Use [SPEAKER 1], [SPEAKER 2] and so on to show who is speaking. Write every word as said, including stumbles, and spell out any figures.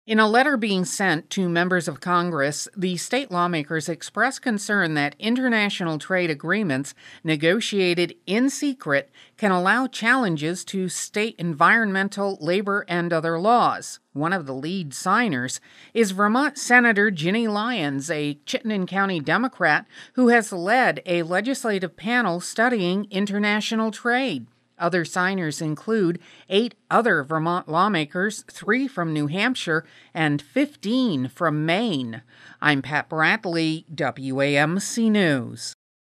[SPEAKER 1] In a letter being sent to members of Congress, the state lawmakers expressed concern that international trade agreements negotiated in secret can allow challenges to state environmental, labor, and other laws. One of the lead signers is Vermont Senator Ginny Lyons, a Chittenden County Democrat who has led a legislative panel studying international trade. Other signers include eight other Vermont lawmakers, three from New Hampshire, and fifteen from Maine. I'm Pat Bradley, W A M C News.